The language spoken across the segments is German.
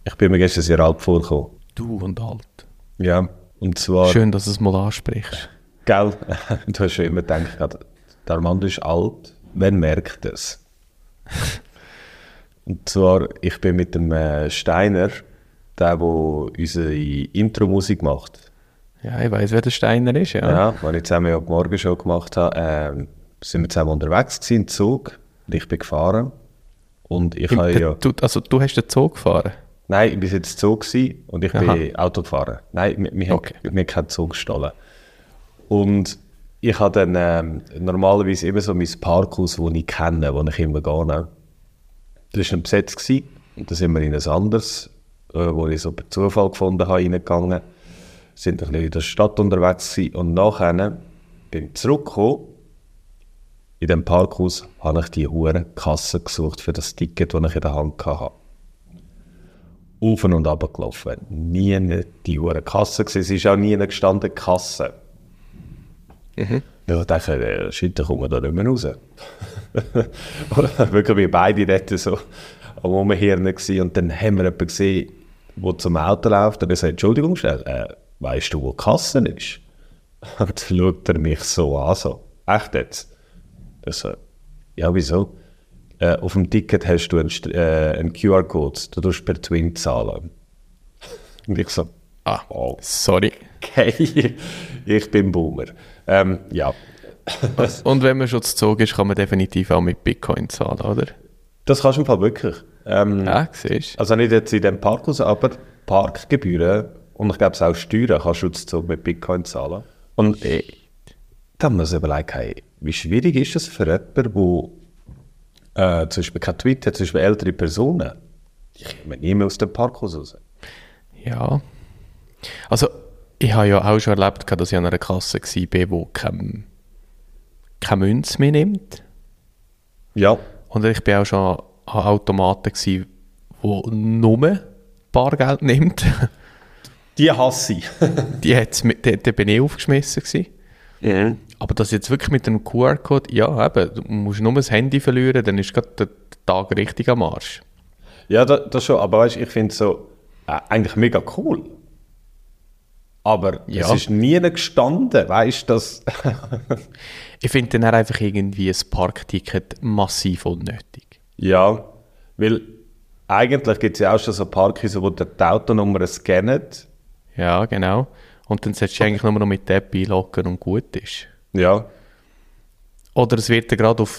Ich bin mir gestern sehr alt vorgekommen. Du und alt. Ja, und zwar... Schön, dass du es mal ansprichst. Gell? Du hast schon immer gedacht, der Armando ist alt, wer merkt es? Und zwar, ich bin mit dem Steiner, der unsere Intro-Musik macht. Ja, ich weiss, wer der Steiner ist, ja. Ja, als ich zusammen ja die Morgenshow gemacht habe, sind wir zusammen unterwegs gewesen, im Zug. Und ich bin gefahren. Und ich habe ja... Du hast den Zug gefahren? Nein, ich war jetzt Zug gewesen und ich bin Auto gefahren. Nein, wir haben keinen Zug gestohlen. Und ich habe dann normalerweise immer so mein Parkhaus, das ich kenne, wo ich immer gehe. Das war besetzt gewesen. Und dann sind wir in ein anderes, wo ich so per Zufall gefunden habe, reingegangen. Sind ein bisschen in der Stadt unterwegs gewesen. Und nachher bin ich zurückgekommen. In diesem Parkhaus habe ich die hure Kasse gesucht für das Ticket, das ich in der Hand hatte. Auf und runter gelaufen. Nie die hure Kasse gewesen. Es ist auch nie gestanden Kasse. Mhm. Ja, ich dachte, shit, da kommen wir da nicht mehr raus. Oder wirklich wie beide dort so am Umhirnen gewesen. Und dann haben wir jemanden gesehen, der zum Auto läuft und er sagt, Entschuldigung, schnell, weißt du, wo die Kasse ist? Und dann schaut er mich so an, so, echt jetzt? Ich so, ja, wieso? Auf dem Ticket hast du einen QR-Code, du musst per Twin zahlen. Und ich so, sorry. Okay, ich bin Boomer. Ja. Und wenn man schon zu Zug ist, kann man definitiv auch mit Bitcoin zahlen, oder? Das kannst du im Fall wirklich. Ja, siehst du. Also nicht jetzt in dem Parkhaus, aber Parkgebühren und ich glaube auch Steuern kannst du zu Zug mit Bitcoin zahlen. Und da haben wir uns überlegt, hey, wie schwierig ist es für jemanden, der zum Beispiel kein Tweet hat, zum Beispiel ältere Personen? Ich komme nie mehr aus dem Parkhaus raus. Ja. Also, ich habe ja auch schon erlebt, dass ich an einer Kasse war, die keine Münze mehr nimmt. Ja. Und ich war auch schon an Automaten, die nur Bargeld nimmt. Die hasse ich. Da bin ich aufgeschmissen gewesen. Ja. Aber das jetzt wirklich mit dem QR-Code, ja, eben, du musst nur das Handy verlieren, dann ist gerade der Tag richtig am Arsch. Ja, das schon, aber weißt, ich finde es so eigentlich mega cool. Aber es ist nie gestanden, weißt du, dass... Ich finde dann einfach irgendwie ein Parkticket massiv unnötig. Ja, weil eigentlich gibt es ja auch schon so Parkhäuser, wo die Autonummer scannen. Ja, genau. Und dann solltest du eigentlich nur noch mit der App einloggen und gut ist. Ja. Oder es wird ja gerade auf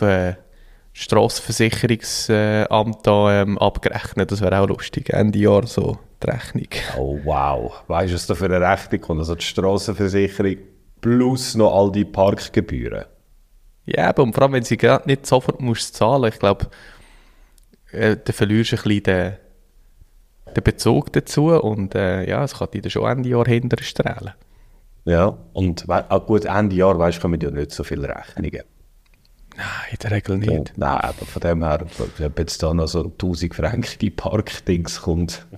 Strassenversicherungsamt abgerechnet. Das wäre auch lustig. Ende Jahr so die Rechnung. Oh wow. Weißt du, was da für eine Rechnung kommt? Also die Strassenversicherung plus noch all die Parkgebühren. Ja, aber und vor allem, wenn sie gerade nicht sofort musst zahlen, ich glaube, dann verlierst du ein bisschen den Bezug dazu und es kann dich dann schon Ende Jahr hinterher strahlen. Ja, und gut, Ende Jahr, weißt du, kommen ja nicht so viele Rechnungen. Nein, in der Regel nicht. Nein, aber von dem her, wenn jetzt da noch so 1000 Franken die Parkdings kommt.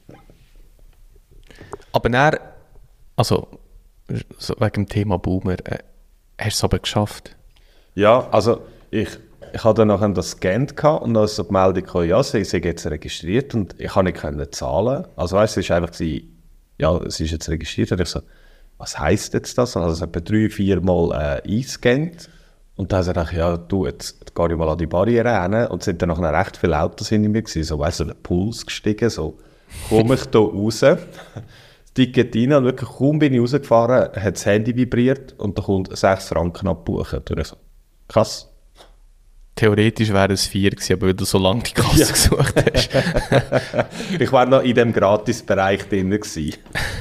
Aber dann, also so wegen dem Thema Boomer, hast du es aber geschafft? Ja, also ich hatte dann nachher das gescannt und dann ist so die Meldung gekommen, ja, sie sind jetzt registriert und ich konnte nicht zahlen. Also weißt du, es war einfach, ja, es ist jetzt registriert und ich so, was heisst jetzt das? Also es hat 3-4 Mal eingescannt und dann habe ich gedacht, ja du, jetzt gehe ich mal an die Barriere hin und es sind dann nachher recht viele Autos hinter mir gewesen, so weißt du, der Puls gestiegen, so komme ich da raus, das Ticket rein und wirklich kaum bin ich rausgefahren, hat das Handy vibriert und da kommt 6 Franken abbuchen. Und ich so, krass. Theoretisch wäre es 4 gewesen, aber weil du so lange die Kasse gesucht hast. Ich war noch in dem Gratisbereich drin gewesen.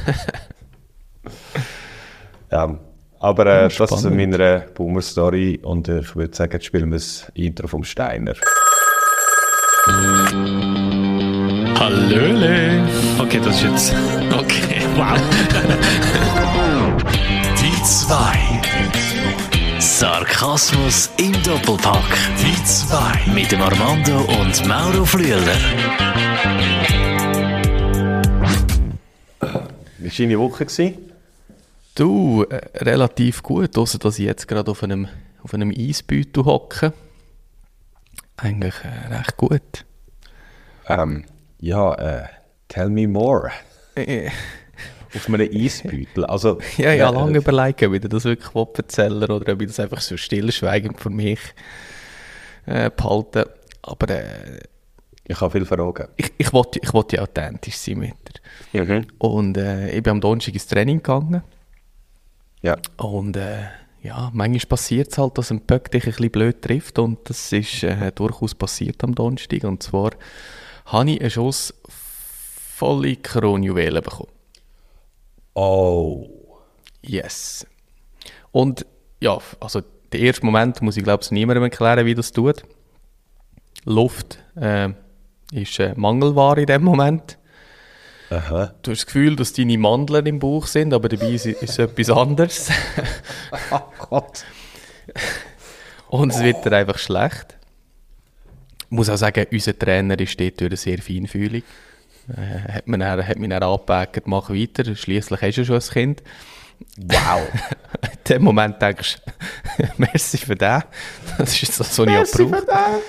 Ja, aber das ist meine Boomer-Story und ich würde sagen, jetzt spielen wir das Intro vom Steiner. Hallöle! Okay, das ist jetzt... Okay, wow! Die 2. Sarkasmus im Doppelpack. Die 2. Mit dem Armando und Mauro Flüeler. Wie war deine Woche? Du, relativ gut, ausser dass ich jetzt gerade auf einem Eisbeutel hocke. Eigentlich recht gut. Tell me more. Auf einem Eisbeutel. Also, ja, lange überlegen, ob ich das wirklich erzählen oder ob ich das einfach so stillschweigend für mich behalten. Aber ich habe viele Fragen. Ich wollte ja authentisch sein mit dir. Mhm. Und ich bin am Donnerstag ins Training gegangen. Ja. Und manchmal passiert es halt, dass ein Böck dich ein bisschen blöd trifft. Und das ist durchaus passiert am Donnerstag. Und zwar habe ich einen Schuss volle Kronjuwelen bekommen. Oh. Yes. Und ja, also der erste Moment muss ich glaube ich niemandem erklären, wie das tut. Luft ist Mangelware in dem Moment. Aha. Du hast das Gefühl, dass deine Mandeln im Bauch sind, aber dabei ist es etwas anderes. Oh Gott. Und es wird dir einfach schlecht. Ich muss auch sagen, unser Trainer ist dort sehr feinfühlig. Hat mich dann angepackt, mach weiter, schliesslich hast du schon ein Kind. Wow. In dem Moment denkst du, merci für das. Das ist jetzt das, was ich auch brauche.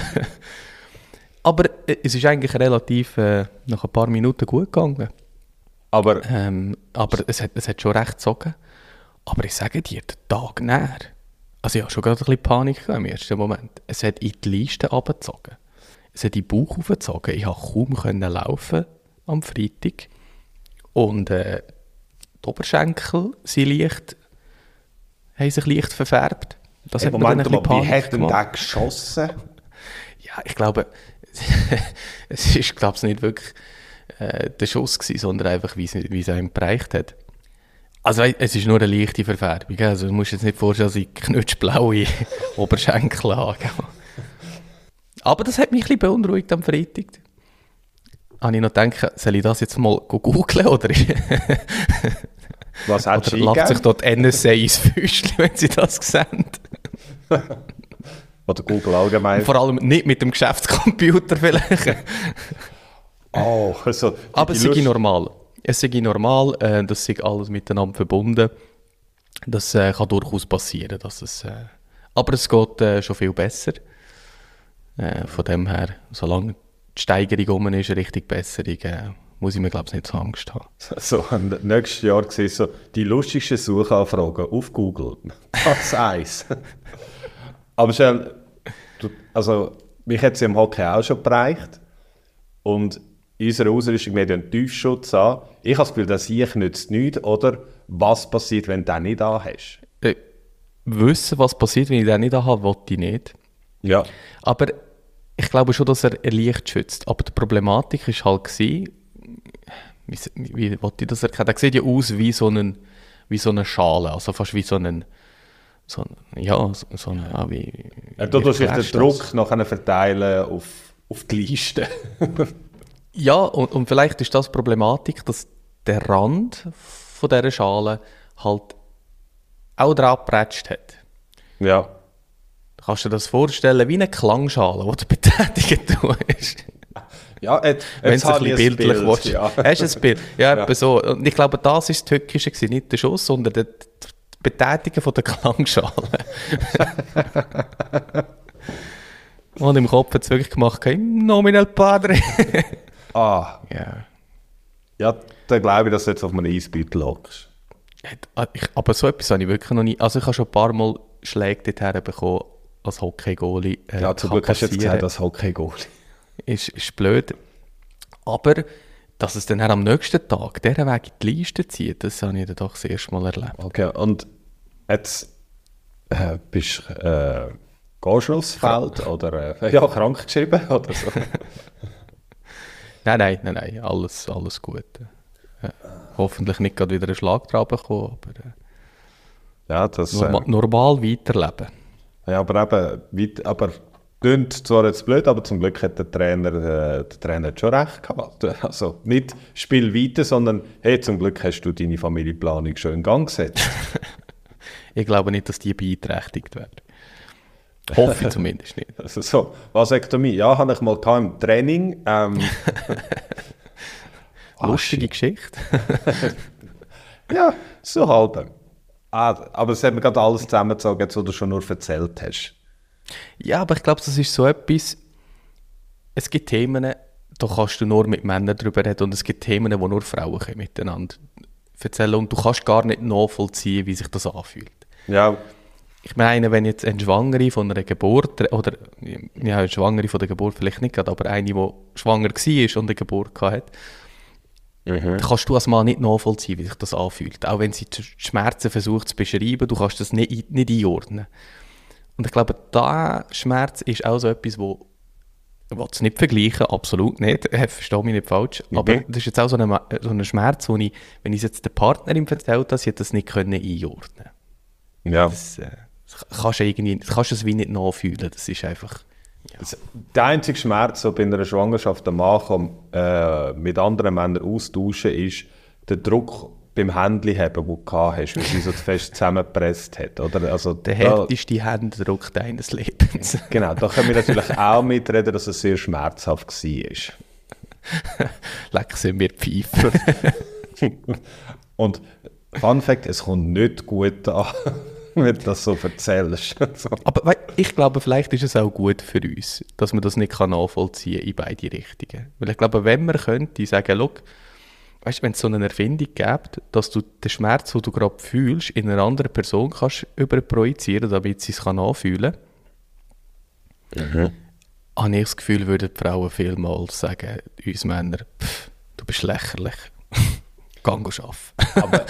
Aber es ist eigentlich relativ nach ein paar Minuten gut gegangen. Aber es hat schon recht gezogen. Aber ich sage dir, den Tag näher. Also ich hatte schon gerade ein bisschen Panik im ersten Moment. Es hat in die Leiste runtergezogen. Es hat in den Bauch hochgezogen. Ich konnte kaum laufen am Freitag. Und die Oberschenkel haben sich leicht verfärbt. Das hat mir dann ein bisschen Panik gemacht. Wie hat denn der geschossen? Ja, ich glaube, es ist, glaube ich, nicht wirklich der Schuss gewesen, sondern einfach, wie es einem bereicht hat. Also es ist nur eine leichte Verfärbung. Also du musst jetzt nicht vorstellen, dass ich knutschblaue Oberschenkel habe. Aber das hat mich ein bisschen beunruhigt am Freitag. Habe ich noch gedacht, soll ich das jetzt mal googeln? Oder was hat oder lacht sich dort NSA ins Füßchen, wenn sie das sehen? Oder Google allgemein. Vor allem nicht mit dem Geschäftscomputer vielleicht. Oh, also, aber es sei normal. Es sei normal, das sei alles miteinander verbunden. Das kann durchaus passieren. Aber es geht schon viel besser. Von dem her, solange die Steigerung um ist, richtig Besserung, muss ich mir, glaube ich, nicht so Angst haben. So, nächstes Jahr sehe ich so die lustigsten Suchanfragen auf Google. Das eins. Aber schnell, also mich hat es im Hockey auch schon bereicht. Und in unserer Ausrüstung haben wir einen Tiefschutz an. Ich habe das Gefühl, dass ich nützt nichts. Oder was passiert, wenn du den nicht anhast? Wissen, was passiert, wenn ich den nicht anhabe, will ich nicht. Ja. Aber ich glaube schon, dass er Licht schützt. Aber die Problematik war halt, wie wollte ich das erkennen? Der sieht ja aus wie so eine Schale, also fast wie Du tust sich den Druck nachher verteilen auf die Liste. Ja, und vielleicht ist das die Problematik, dass der Rand von dieser Schale halt auch dran geprätscht hat. Ja. Kannst du dir das vorstellen wie eine Klangschale, die du betätigt tust? Ja, wenn es ein bisschen bildlich willst. Ja. Hast du ein Bild? Ja, ja. So. Und ich glaube, das war das Tückische, nicht der Schuss, sondern die Betätigung von der Klangschale. Und im Kopf hat es wirklich gemacht, Nominal Padre. Ja. Ja, dann glaube ich, dass du jetzt auf einem Eisbeutel lockst. Aber so etwas habe ich wirklich noch nie. Also ich habe schon ein paar Mal Schläge dorthin bekommen als Hockey-Goalie. Ja, zum Glück hast du jetzt gesagt, als Hockey-Goalie. Ist blöd. Aber dass es dann am nächsten Tag diesen Weg in die Leiste zieht, das habe ich dann doch das erste Mal erlebt. Okay, und jetzt bist du gehst du aufs Feld oder krank geschrieben oder so? Nein, alles gut. Hoffentlich nicht gerade wieder einen Schlag dran bekommen, aber normal weiterleben. Ja, aber klingt zwar jetzt blöd, aber zum Glück hat der Trainer schon recht gehabt. Also nicht Spiel weiter, sondern hey, zum Glück hast du deine Familienplanung schon in Gang gesetzt. Ich glaube nicht, dass die beeinträchtigt werden. Hoffe ich zumindest nicht. Also so, Vasektomie, ja, habe ich mal im Training. Lustige Geschichte. Ja, so halb. Aber es hat mir gerade alles zusammengezogen, was du schon nur erzählt hast. Ja, aber ich glaube, das ist so etwas, es gibt Themen, da kannst du nur mit Männern darüber reden und es gibt Themen, wo nur Frauen können miteinander erzählen und du kannst gar nicht nachvollziehen, wie sich das anfühlt. Ja. Ich meine, wenn jetzt eine Schwangere von einer Geburt, oder ja, eine Schwangere von der Geburt vielleicht nicht gerade, aber eine, die schwanger war und eine Geburt hatte, dann kannst du als Mann nicht nachvollziehen, wie sich das anfühlt. Auch wenn sie die Schmerzen versucht zu beschreiben, du kannst das nicht einordnen. Und ich glaube, der Schmerz ist auch so etwas, wo ich will es nicht vergleichen, absolut nicht, verstehe mich nicht falsch, aber das ist jetzt auch so ein Schmerz, wo ich, wenn ich es jetzt der Partnerin erzählt habe, sie hat das nicht einordnen können. Ja. Das kannst du es wie nicht nachfühlen, das ist einfach... Ja. Der einzige Schmerz, der bei einer Schwangerschaft der Mann kann, mit anderen Männern austauschen kann, ist der Druck beim Händchen-Heben, den du hast, weil sie so fest zusammengepresst hat. Oder? Also, der härteste Händedruck deines Lebens. Genau, da können wir natürlich auch mitreden, dass es sehr schmerzhaft war. Leck sind wir Pfeifen. Und Fun Fact, es kommt nicht gut an, wenn du das so erzählst. Aber ich glaube, vielleicht ist es auch gut für uns, dass man das nicht nachvollziehen kann in beide Richtungen. Weil ich glaube, wenn man könnte sagen, schau, weißt du, wenn es so eine Erfindung gibt, dass du den Schmerz, den du gerade fühlst, in einer anderen Person kannst überprojizieren, damit sie es nachfühlen kann, habe ich das Gefühl, würden die Frauen vielmals sagen, uns Männer, du bist lächerlich. Geh arbeiten.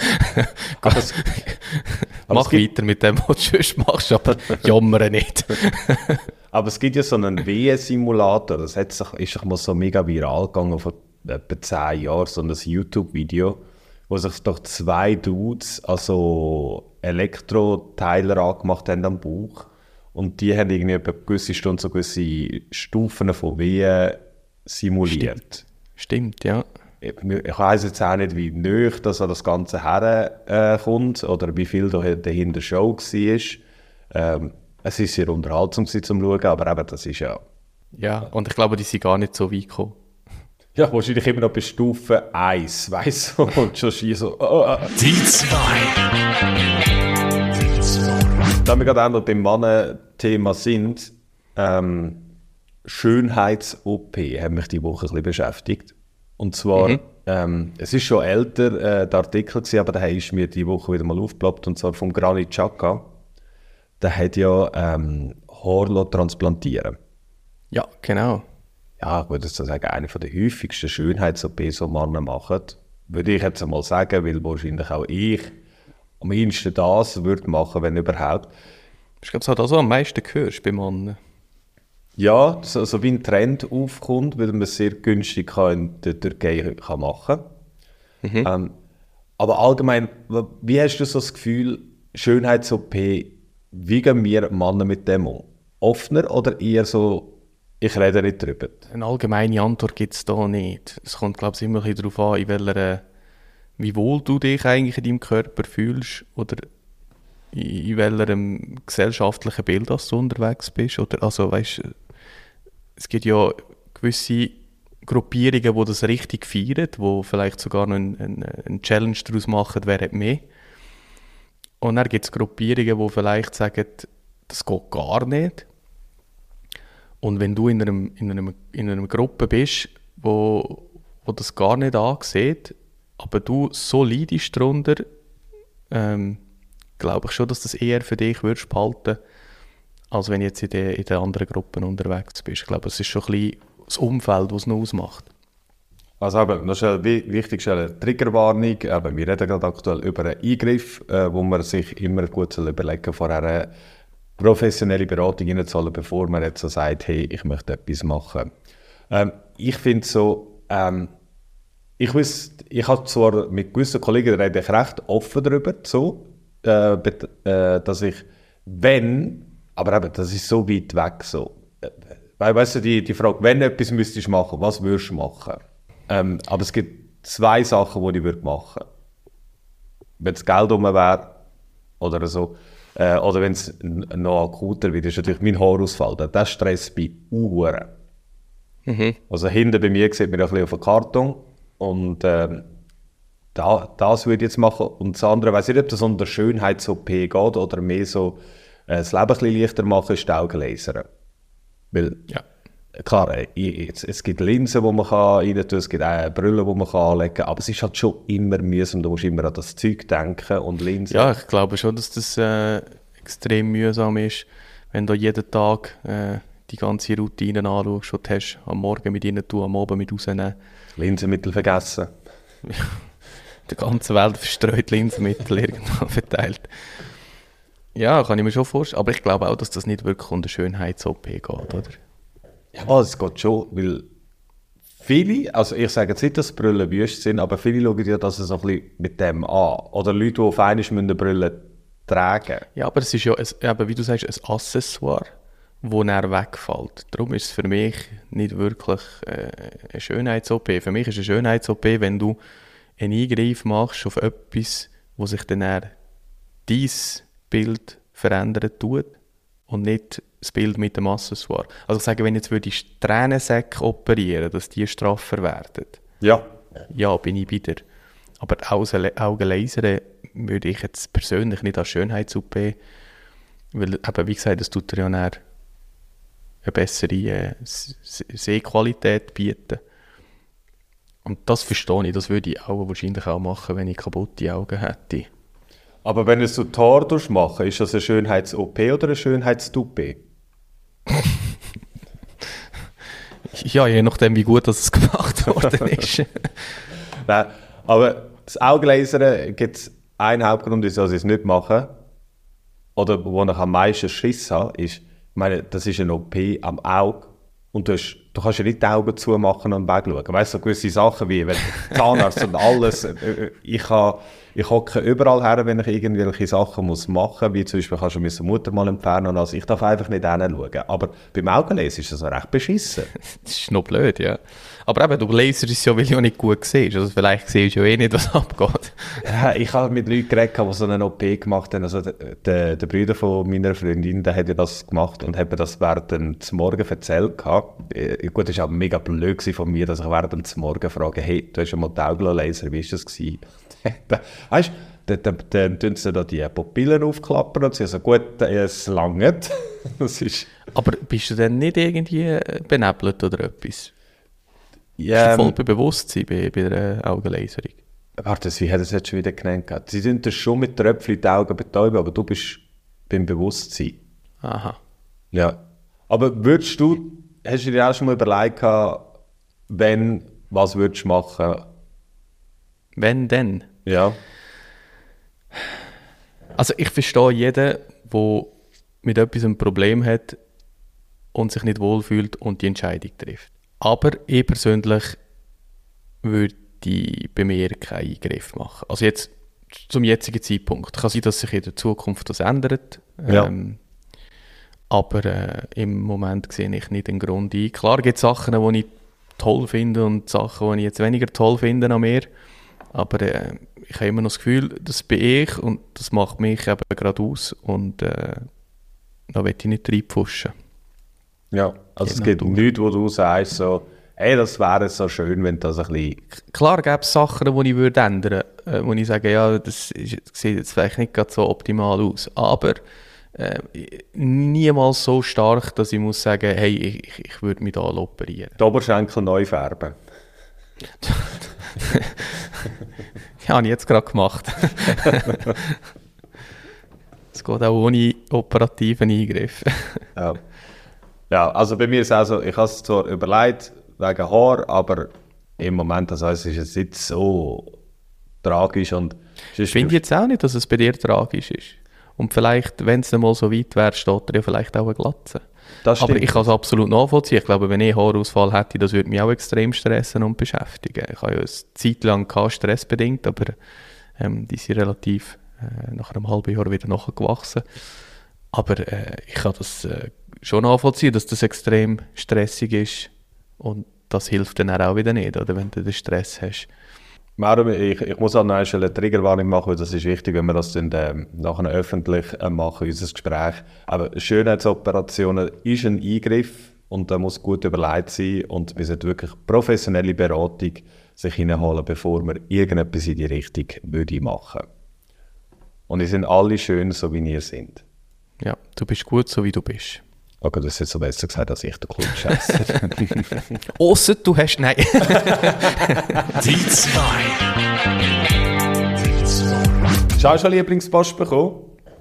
Mach weiter mit dem, was du sonst machst, aber jammere nicht. Aber es gibt ja so einen Wehensimulator, das ist doch mal so mega viral gegangen vor etwa 10 Jahren, so ein YouTube-Video, wo sich doch 2 Dudes also Elektroteiler angemacht haben am Bauch und die haben irgendwie etwa gewisse Stunden so gewisse Stufen von Wehen simuliert. Stimmt, ja. Ich weiss jetzt auch nicht, wie nahe das an das Ganze herkommt oder wie viel dahinter Show war. Es war sehr unterhaltsam zum Schauen, aber eben, das ist ja... Ja, und ich glaube, die sind gar nicht so weit gekommen. Ja, wahrscheinlich immer noch bei Stufe 1, weißt du, und schon so... Die 2. Da wir gerade auch noch beim Mannenthema sind, Schönheits-OP hat mich diese Woche ein bisschen beschäftigt. Und zwar, es ist schon älter, der Artikel gewesen, aber der ist mir diese Woche wieder mal aufgeploppt, und zwar vom Granit Xhaka. Der hat ja Haar transplantieren. Ja, genau. Ja, ich würde sagen, eine der häufigsten Schönheits-OPs, die Männer machen, würde ich jetzt einmal sagen, weil wahrscheinlich auch ich am ehesten das würde machen, wenn überhaupt. Ich glaube, das hat also am meisten gehört bei Männern. Ja, so wie ein Trend aufkommt, weil man es sehr günstig in der Türkei machen kann. Aber allgemein, wie hast du so das Gefühl, Schönheits-OP, wie gehen wir Männer mit dem um? Offener oder eher so, ich rede nicht drüber? Eine allgemeine Antwort gibt es da nicht. Es kommt, glaube ich, immer ein bisschen darauf an, wie wohl du dich eigentlich in deinem Körper fühlst oder in welchem gesellschaftlichen Bild du unterwegs bist. Oder, also, weißt, es gibt ja gewisse Gruppierungen, die das richtig feiern, die vielleicht sogar noch eine Challenge daraus machen, wer hat mehr. Und dann gibt es Gruppierungen, die vielleicht sagen, das geht gar nicht. Und wenn du in einer Gruppe bist, wo das gar nicht ansieht, aber du so leidest darunter, glaube ich schon, dass das eher für dich würdest behalten, als wenn du jetzt in den anderen Gruppen unterwegs bist. Ich glaube, es ist schon ein bisschen das Umfeld, das es noch ausmacht. Also eben, das ist wichtig, eine Triggerwarnung. Wir reden gerade aktuell über einen Eingriff, wo man sich immer gut überlegen soll, vorher eine professionelle Beratung reinzuholen, bevor man jetzt so sagt, hey, ich möchte etwas machen. Ich finde so, ich habe zwar mit gewissen Kollegen rede ich recht offen darüber, so, dass ich, aber eben, das ist so weit weg so. Weißt du, die Frage, wenn du etwas müsstest machen, was würdest du machen? Aber es gibt 2 Sachen, die ich machen würde. Wenn das Geld rum wäre oder so, oder wenn es noch akuter wird, ist natürlich mein Haarausfall. Das stresst mich Uhren. Also hinten bei mir sieht man ein bisschen auf dem Karton und das würde ich jetzt machen. Und das andere, ich weiss nicht, ob das unter Schönheits-OP geht oder mehr so das Leben ein bisschen leichter machen, ist die Augenlaser. Weil, ja. klar, es gibt Linsen, die man rein tun kann, es gibt auch Brillen, die man anlegen kann, aber es ist halt schon immer mühsam, du musst immer an das Zeug denken und Linsen. Ja, ich glaube schon, dass das extrem mühsam ist, wenn du jeden Tag die ganze Routine anschaust, die du hast, am Morgen mit rein tun, am Abend mit rausnehmen. Linsenmittel vergessen. Die ganze Welt verstreut Linsenmittel irgendwo verteilt. Ja, kann ich mir schon vorstellen. Aber ich glaube auch, dass das nicht wirklich unter Schönheits-OP geht, oder? Ja, es geht schon, weil viele, also ich sage jetzt nicht, dass Brillen wüst sind, aber viele schauen ja das so ein bisschen mit dem an. Oder Leute, die auf einmal eine Brille tragen. Ja, aber es ist ja, eben, wie du sagst, ein Accessoire, das dann wegfällt. Darum ist es für mich nicht wirklich eine Schönheits-OP. Für mich ist eine Schönheits-OP, wenn du einen Eingriff machst auf etwas, wo sich dann dein Bild verändern tut und nicht das Bild mit dem Accessoire. Also ich sage, wenn jetzt würde ich Tränensäcke operieren, dass die straffer werden. Ja. Ja, bin ich bei dir. Aber Augenlasern würde ich jetzt persönlich nicht als Schönheits-OP, weil eben, wie gesagt, das tut dir ja eine bessere Sehqualität bieten. Und das verstehe ich, das würde ich auch wahrscheinlich auch machen, wenn ich kaputte Augen hätte. Aber wenn du es so Tor machen, ist das eine Schönheits-OP oder eine Schönheits-Toupet? Ja, je nachdem, wie gut das gemacht worden ist. Nein, aber das Augenlasern gibt es einen Hauptgrund, wieso sie es nicht machen. Oder wo ich am meisten Schiss habe, ist, ich meine, das ist eine OP am Auge. Und du kannst ja nicht die Augen zumachen und wegschauen. Weißt du, so gewisse Sachen wie wenn Zahnarzt und alles. Ich hocke überall her, wenn ich irgendwelche Sachen machen muss. Wie zum Beispiel kannst du meine Mutter mal entfernen. Also ich darf einfach nicht hinschauen. Aber beim Augenlesen ist das recht beschissen. Das ist noch blöd, ja. Aber eben, du laserst es ja, weil du nicht gut siehst. Also vielleicht siehst du ja eh nicht, was abgeht. Ja, ich habe mit Leuten geredet, die so eine OP gemacht haben. Also der Bruder von meiner Freundin, der hat ja das gemacht und hat mir das während dem Morgen erzählt. Gut, das war auch mega blöd von mir, dass ich während dem Morgen frage, hey, du hast ja mal die Augenlaser, wie war das gewesen? Weißt du, dann tun sie da die Pupillen aufklappen und sie sagen, gut, es langt. Aber bist du denn nicht irgendwie benebelt oder etwas? Ja, voll bei Bewusstsein bei der Augenlaserung. Warte, wie hat es jetzt schon wieder genannt? Sie sind das schon mit Tröpfchen die Augen betäuben, aber du bist beim Bewusstsein. Aha. Ja. Aber hast du dir auch schon mal überlegt, was würdest du machen? Wenn denn? Ja. Also ich verstehe jeden, der mit etwas ein Problem hat und sich nicht wohlfühlt und die Entscheidung trifft. Aber ich persönlich würde bei mir keinen Eingriff machen. Also jetzt zum jetzigen Zeitpunkt. Kann sein, dass sich in der Zukunft das ändert. Ja. Aber im Moment sehe ich nicht den Grund ein. Klar gibt es Sachen, die ich toll finde und Sachen, die ich jetzt weniger toll finde an mir. Aber ich habe immer noch das Gefühl, das bin ich und das macht mich eben gerade aus. Und da will ich nicht reinpfuschen. Ja, also es gibt nichts, wo du sagst, so, hey, das wäre so schön, wenn das ein bisschen... Klar gäbe es Sachen, die ich ändern würde, wo ich sage, ja, das sieht jetzt vielleicht nicht gerade so optimal aus. Aber niemals so stark, dass ich muss sagen, hey, ich würde mich da operieren. Die Oberschenkel neu färben. Ja, habe ich jetzt gerade gemacht. Es geht auch ohne operativen Eingriff. Ja, also bei mir ist es auch so, ich habe es zwar überlegt, wegen Haar, aber im Moment, also es ist jetzt nicht so tragisch. Und ich finde jetzt auch nicht, dass es bei dir tragisch ist. Und vielleicht, wenn es dann mal so weit wäre, steht dir ja vielleicht auch eine Glatze. Aber ich kann es absolut nachvollziehen. Ich glaube, wenn ich Haarausfall hätte, das würde mich auch extrem stressen und beschäftigen. Ich habe ja eine Zeit lang stressbedingt, aber die sind relativ nach einem halben Jahr wieder nachgewachsen. Aber ich kann das schon nachvollziehen, dass das extrem stressig ist und das hilft dann auch wieder nicht, oder, wenn du den Stress hast. Ich muss an einer Stelle eine Triggerwarnung machen, weil das ist wichtig, wenn wir das dann nachher öffentlich machen, unser Gespräch. Aber Schönheitsoperationen ist ein Eingriff und da muss gut überlegt sein und wir sollten wirklich professionelle Beratung sich hineinholen, bevor wir irgendetwas in die Richtung machen würden. Und ihr sind alle schön, so wie ihr seid. Ja, du bist gut, so wie du bist. Okay, das ist jetzt so besser gesagt, als ich den Klutsch esse. Ausser du hast... Nein. Die 2. Hast du schon Lieblingspost bekommen?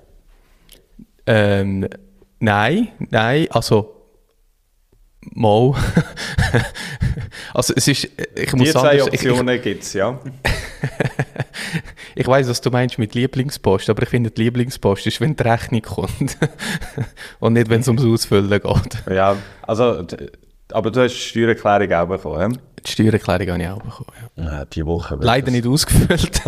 Nein, also... Mal. Also es ist... Ich muss Die sagen, zwei Optionen gibt es, ja. Ich weiss, was du meinst mit Lieblingspost, aber ich finde, die Lieblingspost ist, wenn die Rechnung kommt. Und nicht, wenn es ums Ausfüllen geht. Ja, also... Aber du hast die Steuererklärung auch bekommen, Die Steuererklärung habe ich auch bekommen, ja. ja? Die Woche. Leider nicht ausgefüllt.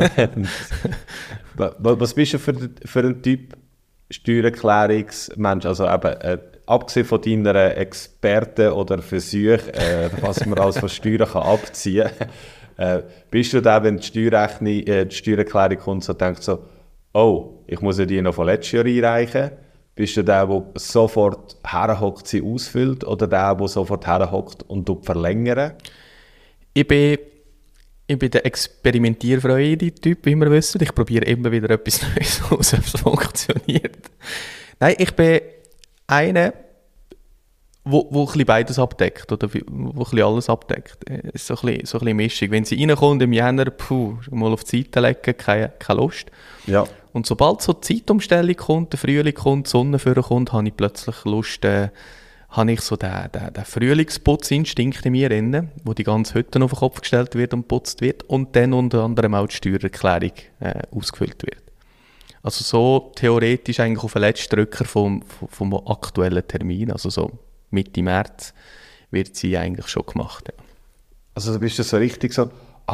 Was bist du für ein Typ Steuererklärungsmensch? Also eben, abgesehen von deiner Experten oder Versuche, was man alles von Steuern kann abziehen kann, bist du der, wenn die Steuererklärung kommt, so denkt so, oh, ich muss ja die noch von letztes Jahr einreichen? Bist du der sofort herhockt, sie ausfüllt, oder der sofort herhockt und verlängern? Ich bin der experimentierfreudige Typ, wie wir wissen. Ich probiere immer wieder etwas Neues aus, ob es funktioniert. Nein, ich bin einer, wo ein bisschen beides abdeckt, oder wo ein bisschen alles abdeckt. Es ist so ein bisschen Mischung. Wenn sie reinkommt im Jänner, mal auf die Seite legen, keine Lust. Ja. Und sobald so die Zeitumstellung kommt, der Frühling kommt, die Sonne vorkommt, habe ich plötzlich Lust, habe ich so den Frühlingsputzinstinkt in mir drin, wo die ganze Hütte auf den Kopf gestellt wird und geputzt wird und dann unter anderem auch die Steuererklärung ausgefüllt wird. Also so theoretisch eigentlich auf den letzten Drücker vom aktuellen Termin, also so Mitte März, wird sie eigentlich schon gemacht. Ja. Also du bist so richtig so,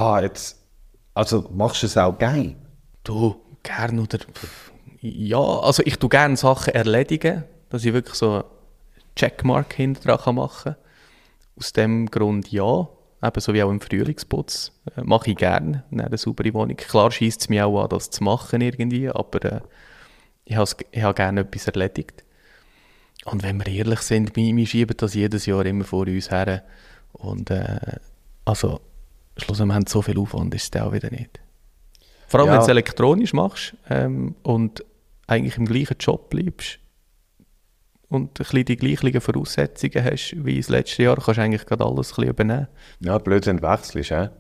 also machst du es auch geil? Du, gern oder... Ja, also ich tue gerne Sachen erledigen, dass ich wirklich so Checkmark hinter dran machen kann. Aus dem Grund ja, eben so wie auch im Frühlingsputz, mache ich gerne eine saubere Wohnung. Klar scheisst es mich auch an, das zu machen irgendwie, aber ich habe gerne etwas erledigt. Und wenn wir ehrlich sind, wir schieben das jedes Jahr immer vor uns her. Und also, schlussendlich haben so viel Aufwand ist es dann auch wieder nicht. Vor allem, wenn du es elektronisch machst und eigentlich im gleichen Job bleibst, und ein bisschen die gleichen Voraussetzungen hast wie das letzte Jahr, kannst du eigentlich gerade alles ein bisschen übernehmen. Ja, blöd, wenn du wechselst, Ja.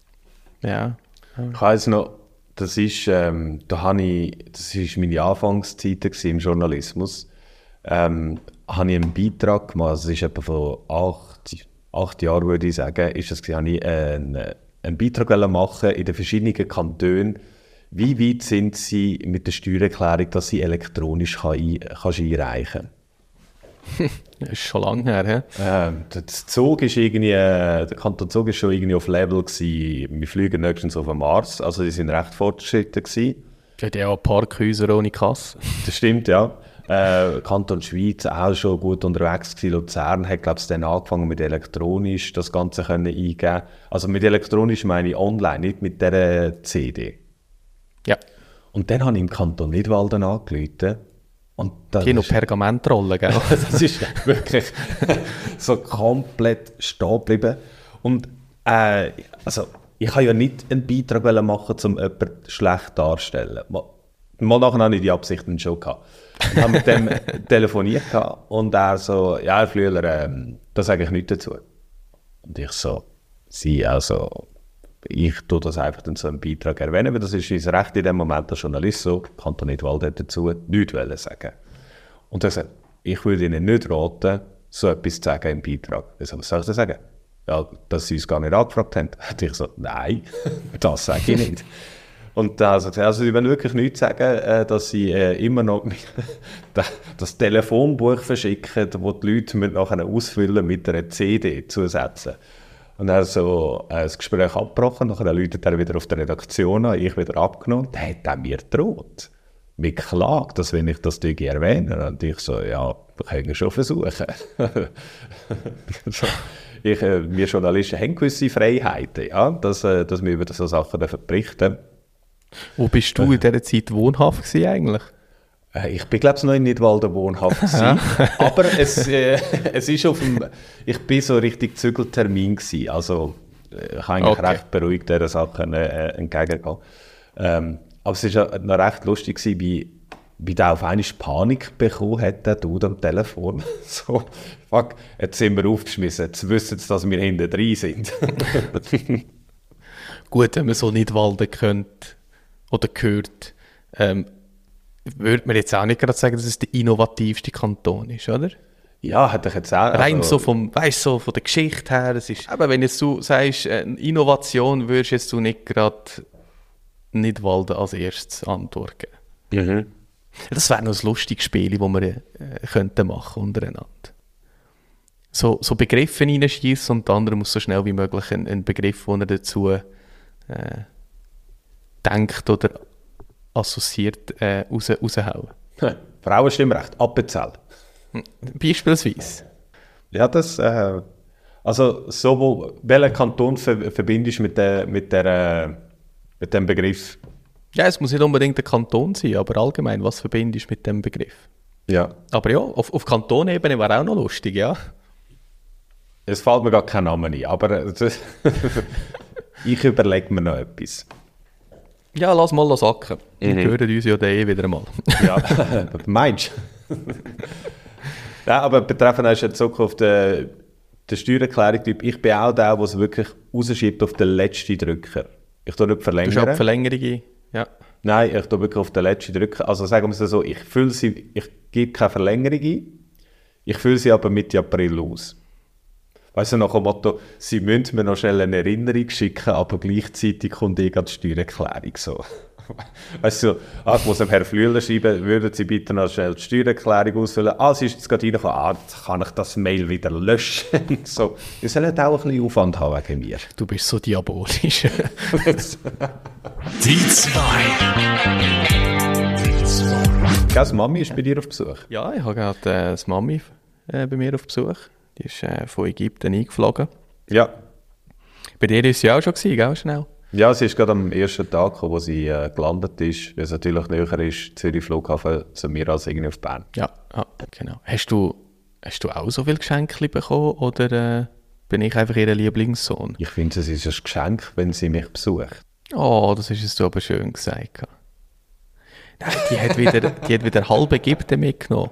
Ich weiss noch, das ist meine Anfangszeiten im Journalismus. Habe ich einen Beitrag gemacht, also es ist etwa vor 8 Jahren, würde ich sagen, habe ich einen Beitrag machen in den verschiedenen Kantonen. Wie weit sind sie mit der Steuererklärung, dass sie elektronisch kannst einreichen? Das ist schon lange her, der Zug ist der Kanton Zug ist schon irgendwie auf Level gewesen. Wir fliegen nächstens auf den Mars, also die sind recht fortgeschritten gewesen. Die hat ja auch Parkhäuser ohne Kasse. Das stimmt, ja. Kanton Schweiz auch schon gut unterwegs gewesen. Luzern hat, glaube ich, dann angefangen mit elektronisch das Ganze können eingeben. Also mit elektronisch meine ich online, nicht mit dieser CD. Ja. Und dann habe ich im Kanton Nidwalden angerufen. Und die noch Pergamentrollen, gell? Das ist wirklich so komplett stehen geblieben. Und also, ich kann ja nicht einen Beitrag machen, um jemanden schlecht darzustellen. Mal nachher habe ich die Absicht schon gehabt. Ich habe mit dem telefoniert und er so, ja, Herr Flüeler, da sage ich nichts dazu. Und ich so, ich tue das einfach in so einem Beitrag erwähnen, weil das ist unser Recht in dem Moment als Journalist so, Kanton Nidwalden dazu nichts sagen. Und er sagt, ich würde Ihnen nicht raten, so etwas zu sagen im Beitrag. Was soll ich denn sagen? Ja, dass Sie uns gar nicht angefragt haben. Und ich so, nein, das sage ich nicht. Und dann sagt er, also Sie wollen wirklich nichts sagen, dass Sie immer noch das Telefonbuch verschicken, wo die Leute nachher ausfüllen mit einer CD zusetzen. Und er so das Gespräch abgebrochen, nachher läutet er wieder auf der Redaktion an, ich wieder abgenommen, dann hat er mir gedroht. Mit Klage, dass wenn ich das erwähne. Und ich so, ja, können wir schon versuchen. Wir Journalisten haben gewisse Freiheiten, ja, dass wir über so Sachen berichten. Wo bist du in dieser Zeit wohnhaft gewesen eigentlich? Ich bin, glaube ich, noch in Nidwalden wohnhaft gewesen. Aber es ist ich bin so richtig Zügeltermin gewesen. Also, ich habe eigentlich recht beruhigt dieser Sache entgegengehen. Aber es war noch recht lustig gewesen, wie der auf einmal Panik bekommen hat, der Dude am Telefon. So, fuck, jetzt sind wir aufgeschmissen, jetzt wissen sie, dass wir hinten drin sind. Gut, wenn man so Nidwalden könnte oder hört, würde man jetzt auch nicht gerade sagen, dass es der innovativste Kanton ist, oder? Ja, hätte ich jetzt auch. Rein so von der Geschichte her, es ist, aber wenn jetzt du sagst, Innovation, würdest jetzt du nicht gerade Nidwalden als erstes antworten. Mhm. Das wäre noch ein lustiges Spiel, das wir könnten machen untereinander. So Begriffe reinschießen und der andere muss so schnell wie möglich einen Begriff, den er dazu denkt oder assoziiert, raushauen. Frauenstimmrecht, Appenzell. Beispielsweise. Ja, das, also welchen Kanton verbindest du mit dem Begriff? Ja, es muss nicht unbedingt ein Kanton sein, aber allgemein, was verbindest du mit dem Begriff? Ja. Aber ja, auf Kantonebene wäre auch noch lustig, ja. Es fällt mir gar kein Name ein, aber ich überlege mir noch etwas. Ja, lass mal sacken. Wir hören uns ja dann wieder mal. Ja, meinst du? Ja, aber betreffend hast du jetzt auch auf der Steuererklärung-Typ, ich bin auch der es wirklich rausschiebt auf den letzten Drücker. Ich tue nicht verlängern. Du hast auch Verlängerung, ja. Nein, ich tue wirklich auf den letzten Drücker. Also sagen wir es so, ich gebe keine Verlängerung ein, ich fülle sie aber Mitte April aus. Weißt du, nach dem Motto, sie müssen mir noch schnell eine Erinnerung schicken, aber gleichzeitig kommt die Steuererklärung so. Weißt du, ich muss dem Herrn Flüeler schreiben, würden Sie bitte noch schnell die Steuererklärung ausfüllen? Sie ist jetzt gerade reingekommen, jetzt kann ich das Mail wieder löschen. So, wir sollen auch ein bisschen Aufwand haben wegen mir. Du bist so diabolisch. Die 2. Das Mami ist bei dir auf Besuch? Ja, ich habe gerade das Mami bei mir auf Besuch. Die ist von Ägypten eingeflogen. Ja. Bei dir war sie auch schon, gell, schnell? Ja, sie ist gerade am ersten Tag gekommen, wo sie gelandet ist, weil es natürlich näher ist, Zürich Flughafen, zu mir als irgendwie auf Bern. Ja, genau. Hast du auch so viele Geschenke bekommen oder bin ich einfach ihr Lieblingssohn? Ich finde, es ist ein Geschenk, wenn sie mich besucht. Oh, das hast du aber schön gesagt. Nein, die hat wieder halb Ägypten mitgenommen.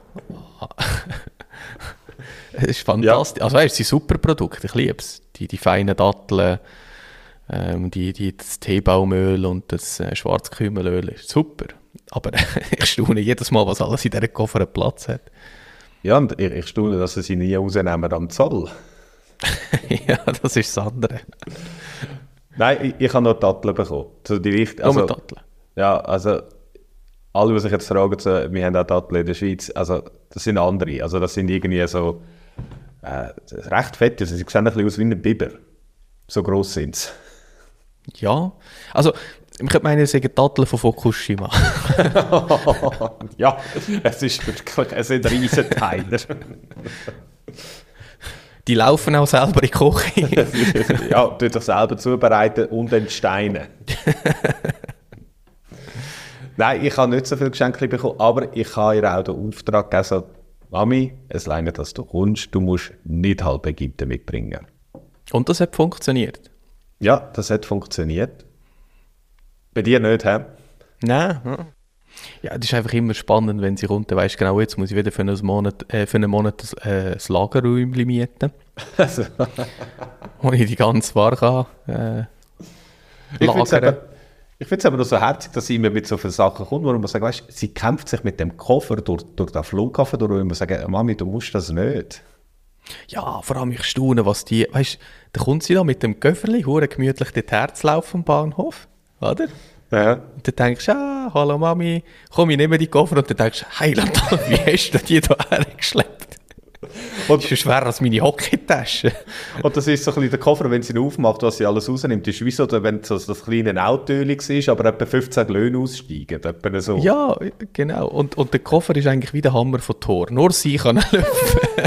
Es ist fantastisch. Ja. Also weißt, es sind super Produkte, ich liebe es. Die feinen Datteln, das Teebaumöl und das Schwarzkümelöl ist super. Aber ich staune jedes Mal, was alles in dieser Koffer Platz hat. Ja, und ich staune, dass sie nie rausnehmen am Zoll. Ja, das ist das andere. Nein, ich habe noch Datteln bekommen. Also nur Datteln? Ja, also alle, die sich jetzt fragen, wir haben auch Datteln in der Schweiz, also das sind andere. Also das sind irgendwie so recht fett, also sie sehen ein bisschen aus wie ein Biber. So gross sind sie. Ja, also ich könnte meinen, es sind Datteln von Fukushima. Ja, es sind riesen Teile. Die laufen auch selber in die Küche. Ja, tut sich selber zubereiten und entsteinen. Nein, ich habe nicht so viele Geschenke bekommen, aber ich habe ihr auch den Auftrag gegeben, so, Mami, es reicht, dass du kommst, du musst nicht halb Ägypten mitbringen. Und das hat funktioniert? Ja, das hat funktioniert. Bei dir nicht, hä? Nein. Ja, das ist einfach immer spannend, wenn sie kommt, dann weisst genau, jetzt muss ich wieder für einen Monat das Lagerräumchen mieten. Also. Wo ich die ganze Ware kann lagern. Ich finde es aber noch so herzig, dass sie immer mit so vielen Sachen kommt, wo man sagt, weißt, sie kämpft sich mit dem Koffer durch den Flughafen, wo man sagt, Mami, du musst das nicht. Ja, vor allem ich staune, was die, weißt, da kommt sie da mit dem Köfferli, hure gemütlich dort herzulaufen am Bahnhof, oder? Ja. Und dann denkst du, hallo Mami, komm, ich nehme die Koffer, und dann denkst du, Heiland, wie hast du die da hergeschleppt? Und das ist schwerer als meine Hockeytasche. Und das ist so ein bisschen der Koffer, wenn sie ihn aufmacht, was sie alles rausnimmt. Das ist wie so, wenn so das kleine Autoöl ist, aber etwa 15 Löhne aussteigen. Etwa so. Ja, genau. Und der Koffer ist eigentlich wie der Hammer von Thor. Nur sie kann löpfen.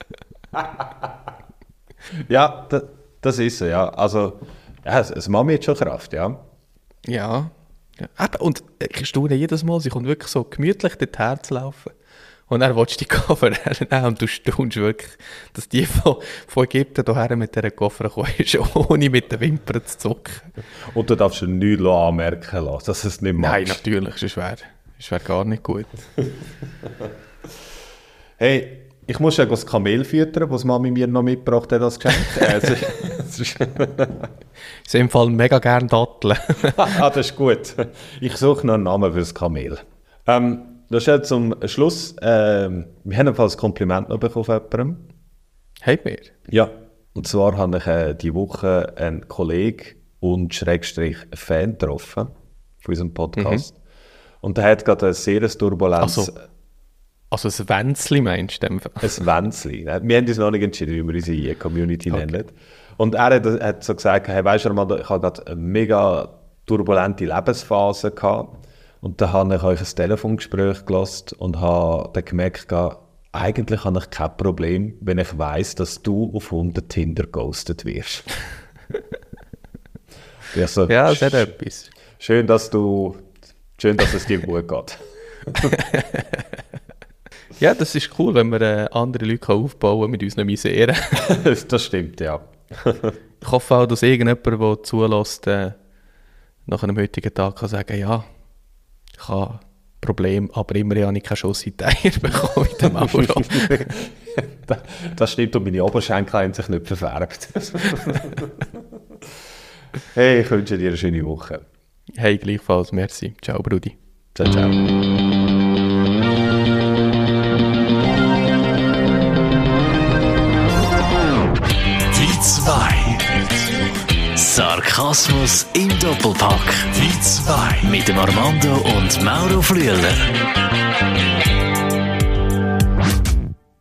Ja, das ist so, ja. Also, ja, das Mami hat schon Kraft, ja. Ja. Und ich staune jedes Mal, sie kommt wirklich so gemütlich dorthin zu laufen. Und dann willst du die Koffer hernehmen und du staunst wirklich, dass die von Ägypten hierher mit dieser Koffer gekommen ist, ohne mit den Wimpern zu zucken. Und du darfst nichts anmerken lassen, dass es nicht machst. Nein, natürlich, ist schwer. Das wäre gar nicht gut. Hey, ich muss ja das Kamel füttern, das Mami mir noch mitgebracht hat als Geschenk. Ich sehe im Fall mega gerne Datteln. Das ist gut. Ich suche noch einen Namen für das Kamel. Das ist jetzt zum Schluss. Wir haben ein Kompliment noch bekommen von jemandem. Hey, wir? Ja, und zwar habe ich diese Woche einen Kollegen und Fan getroffen von unserem Podcast. Und der hat gerade eine sehr turbulentes... Also ein Wänzli meinst du? Ein Wänzli. Wir haben uns noch nicht entschieden, wie wir unsere Community nennen. Und er hat so gesagt, hey, weißt du, Armando, ich habe gerade eine mega turbulente Lebensphase gehabt. Und dann habe ich euch ein Telefongespräch gehört und habe dann gemerkt, eigentlich habe ich kein Problem, wenn ich weiss, dass du auf 100 Tinder ghostet wirst. So, ja, das hat etwas. Schön, dass es dir gut geht. Ja, das ist cool, wenn wir andere Leute aufbauen mit unseren Miseren. Das stimmt, ja. Ich hoffe auch, dass irgendjemand, der zulässt, nach einem heutigen Tag kann sagen, ja, ich habe ein Problem, aber immerhin habe ich keine Schuss in die Eier bekommen mit dem Mauro. Das stimmt, und meine Oberschenkel haben sich nicht verfärbt. Hey, ich wünsche dir eine schöne Woche. Hey, gleichfalls, merci. Ciao, Brudi. Ciao, ciao. Sarkasmus im Doppelpack. Die 2 mit dem Armando und Mauro Flüeler.